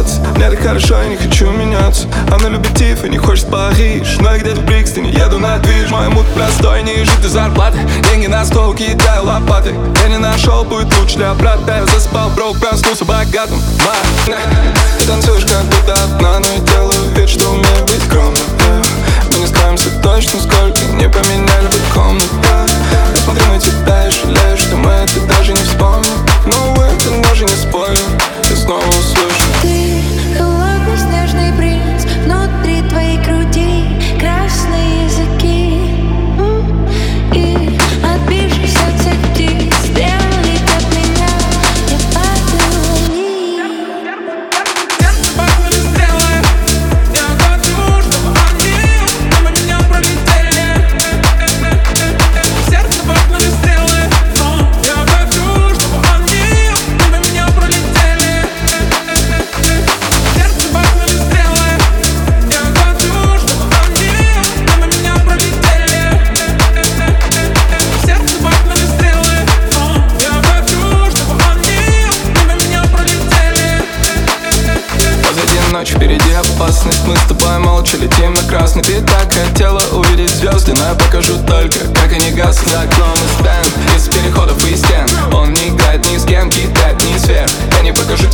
оставаться. Мне так хорошо, я не хочу меняться. Она любит Тиф и не хочет Париж, но я где-то в Брикстоне еду на движ. Мой мут простой, не жить из зарплаты. Деньги на стол, кидаю лопаты. Я не нашел, будет лучше для брата. Я заспал, брок, проснулся богатым. Ты танцуешь как будто одна, но я делаю вид, что умею быть скромным. Мы не скроемся точно, сколько не поменяли бы комнат. Я смотрю на тебя и жалею, что мы это даже не вспомним. Но это даже не спойлер, я снова услышу. Ты холодный снежный принц, внутри твоей груди красные языки. И отбившись от всех птиц, сделали от меня, я падаю вниз. Сердце пахнули стрелы, я хочу, чтобы они мимо меня пролетели. Сердце пахнули стрелы, я хочу, чтобы они мимо меня пролетели. Сердце пахнули стрелы, я хочу, чтобы они мимо меня пролетели. Сердце пахнули стрелы, я хочу, чтобы они мимо меня пролетели. Позади ночь, впереди опасность. Мы с тобой молча летим на красный. Ты так хотела увидеть звезды, но я покажу только, как они гаснут. За окном и стенд, из переходов и стен. Он не играет ни с кем, кидает ни сверх. Я не покажу